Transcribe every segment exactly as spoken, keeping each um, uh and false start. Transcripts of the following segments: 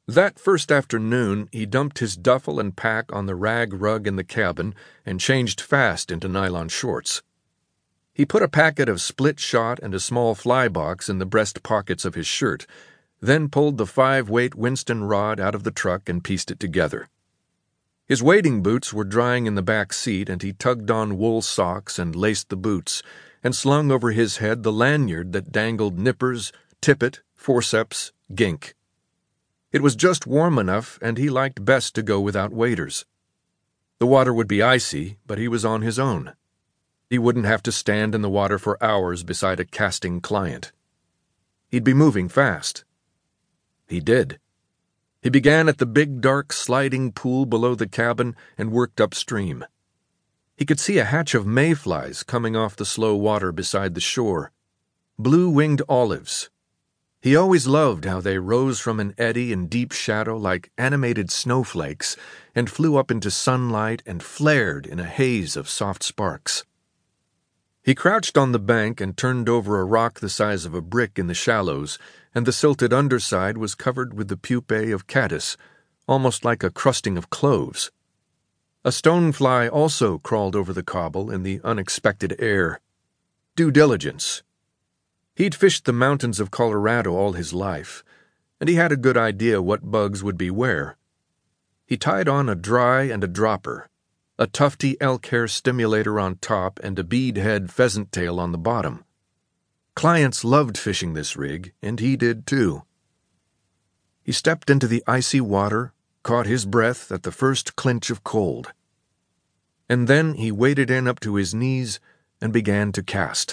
That first afternoon, he dumped his duffel and pack on the rag rug in the cabin and changed fast into nylon shorts. He put a packet of split shot and a small fly box in the breast pockets of his shirt, then pulled the five-weight Winston rod out of the truck and pieced it together. His wading boots were drying in the back seat, and he tugged on wool socks and laced the boots, and slung over his head the lanyard that dangled nippers, tippet, forceps, gink. It was just warm enough, and he liked best to go without waders. The water would be icy, but he was on his own. He wouldn't have to stand in the water for hours beside a casting client. He'd be moving fast. He did. He began at the big, dark, sliding pool below the cabin and worked upstream. He could see a hatch of mayflies coming off the slow water beside the shore. Blue-winged olives. He always loved how they rose from an eddy in deep shadow like animated snowflakes and flew up into sunlight and flared in a haze of soft sparks. He crouched on the bank and turned over a rock the size of a brick in the shallows, and the silted underside was covered with the pupae of caddis, almost like a crusting of cloves. A stonefly also crawled over the cobble in the unexpected air. Due diligence. He'd fished the mountains of Colorado all his life, and he had a good idea what bugs would be where. He tied on a dry and a dropper, a tufty elk hair stimulator on top and a bead-head pheasant tail on the bottom. Clients loved fishing this rig, and he did too. He stepped into the icy water, caught his breath at the first clinch of cold. And then he waded in up to his knees and began to cast.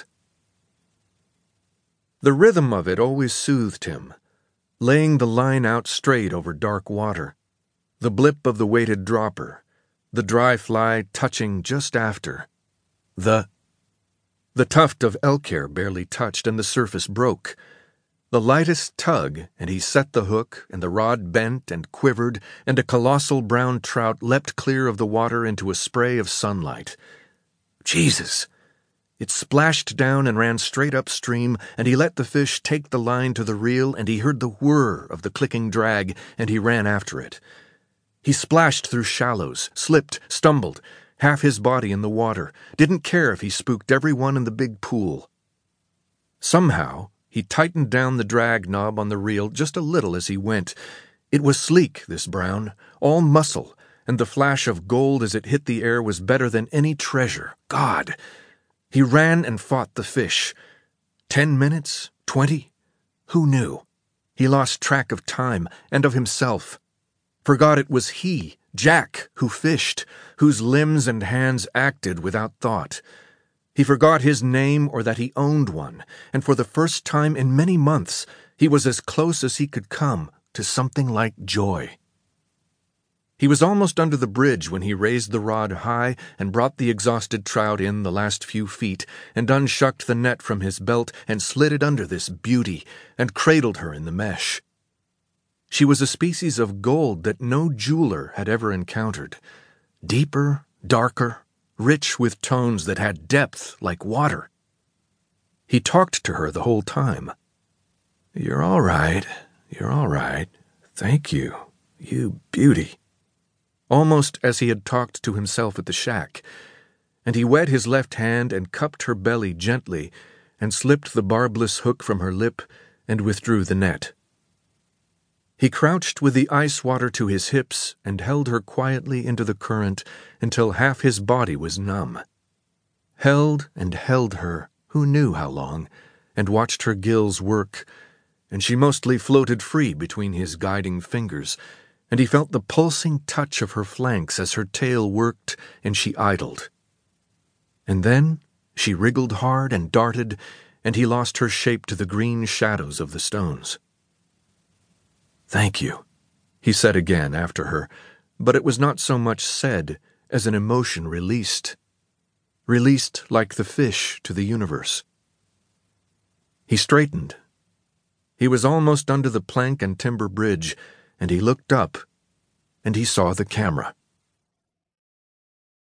The rhythm of it always soothed him, laying the line out straight over dark water, the blip of the weighted dropper, the dry fly touching just after. The... The tuft of elk hair barely touched and the surface broke. The lightest tug, and he set the hook, and the rod bent and quivered, and a colossal brown trout leapt clear of the water into a spray of sunlight. Jesus! It splashed down and ran straight upstream, and he let the fish take the line to the reel, and he heard the whir of the clicking drag, and he ran after it. He splashed through shallows, slipped, stumbled, half his body in the water, didn't care if he spooked everyone in the big pool. Somehow, he tightened down the drag knob on the reel just a little as he went. It was sleek, this brown, all muscle, and the flash of gold as it hit the air was better than any treasure. God! He ran and fought the fish. Ten minutes? Twenty? Who knew? He lost track of time and of himself. Forgot it was he, Jack, who fished, whose limbs and hands acted without thought. He forgot his name or that he owned one, and for the first time in many months, he was as close as he could come to something like joy. He was almost under the bridge when he raised the rod high and brought the exhausted trout in the last few feet and unshucked the net from his belt and slid it under this beauty and cradled her in the mesh. She was a species of gold that no jeweler had ever encountered. Deeper, darker, rich with tones that had depth like water. He talked to her the whole time. "You're all right. You're all right. Thank you. You beauty." Almost as he had talked to himself at the shack, and he wet his left hand and cupped her belly gently and slipped the barbless hook from her lip and withdrew the net. He crouched with the ice water to his hips and held her quietly into the current until half his body was numb. Held and held her, who knew how long, and watched her gills work, and she mostly floated free between his guiding fingers, and he felt the pulsing touch of her flanks as her tail worked and she idled. And then she wriggled hard and darted, and he lost her shape to the green shadows of the stones. "Thank you," he said again after her, but it was not so much said as an emotion released. Released like the fish to the universe. He straightened. He was almost under the plank and timber bridge, and he looked up, and he saw the camera.